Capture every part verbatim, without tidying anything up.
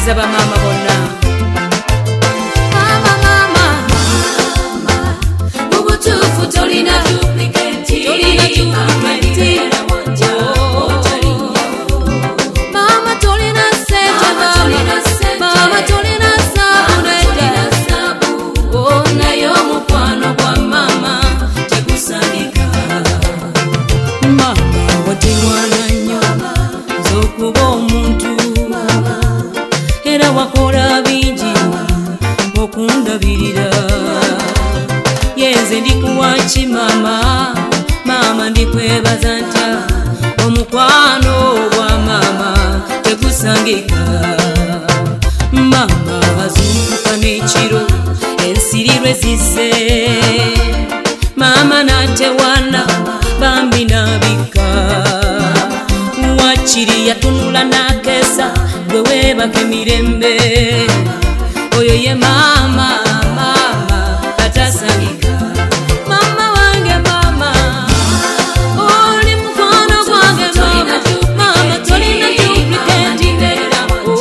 Mbakkiriza ba mama bonna. Mama mama Ubutufu tolina duplicate. Tolina duplicate. Mama tolina sente mama. Mama tolina sabu. Oh nayo mukwano gwa mama tegusangika. Mama wati mwana nnyo zokuba omuntu era wakola bingi okundabirira. Yenze ndikuwaki mama, mama ndikwebaza ntya omukwano gwa mama tegusangika. Mama azunguka n'ekiro ensirirwe zisse, mama natewana bambi nabika. Wakiri yatunula nakesa gwe webaka emirembe. Oyo ye mama, mama atasangika. Mama wange mama oli mukwano gwange mama. Mama tolina duplicate ndera.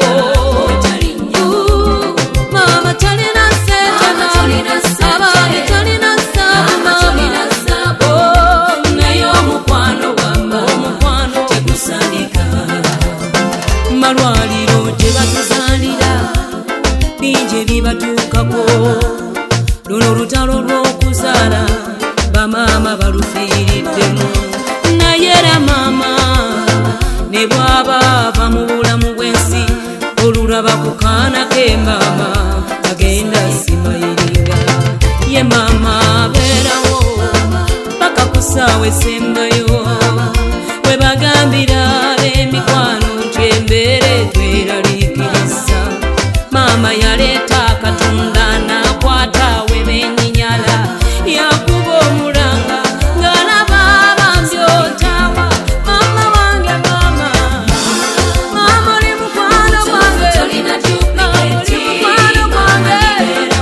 Mama tolina sente mama. Abaana tolina sabu mama. Nayo omukwano gwa mama tegusangika. Malwaliro gye batuzaalira bingi ebibatuukako. Luno olutalo lw'okuzaala bamaama balufiiriddemu. Naye era maama ne bw'aba ava mu bulamu bw'ensi olulaba ku kaana ke maama agenda simayiringa. Ye maama abeerawo paka ku ssaawa esembayo we bagambira ab'emikwano nti embeera etweraliikiriza. Mama yaleeta Katonda n'akwata we benyinyala yakuba omulanga ng'alaba abambi otawa. Mama wange mama, mama oli mukwano gwange. Mama oli mukwano gwange.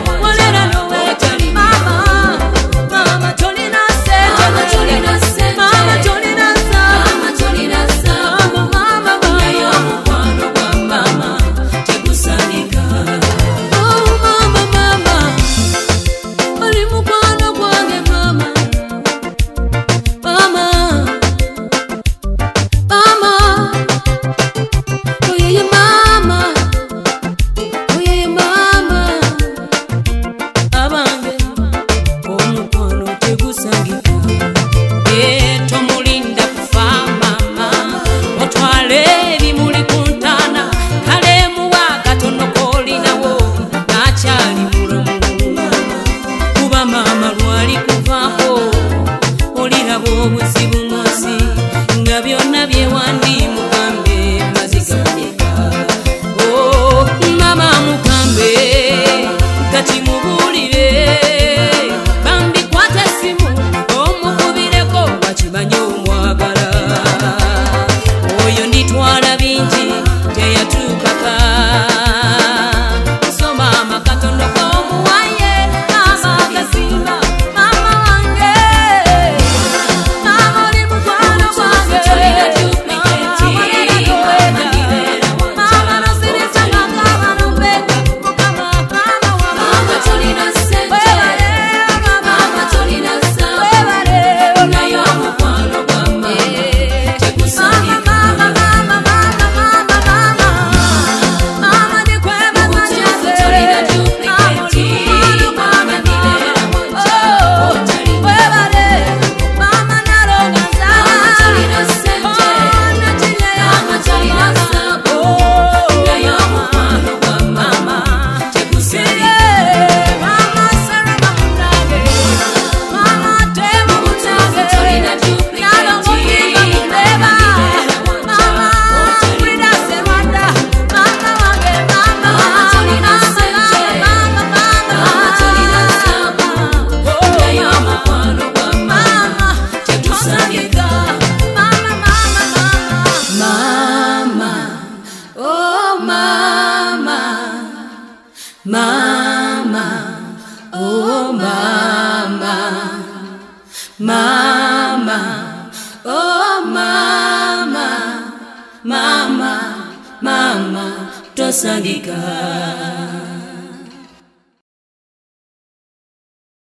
Walera n'oweta mama, mama tolina sente mama. basangika.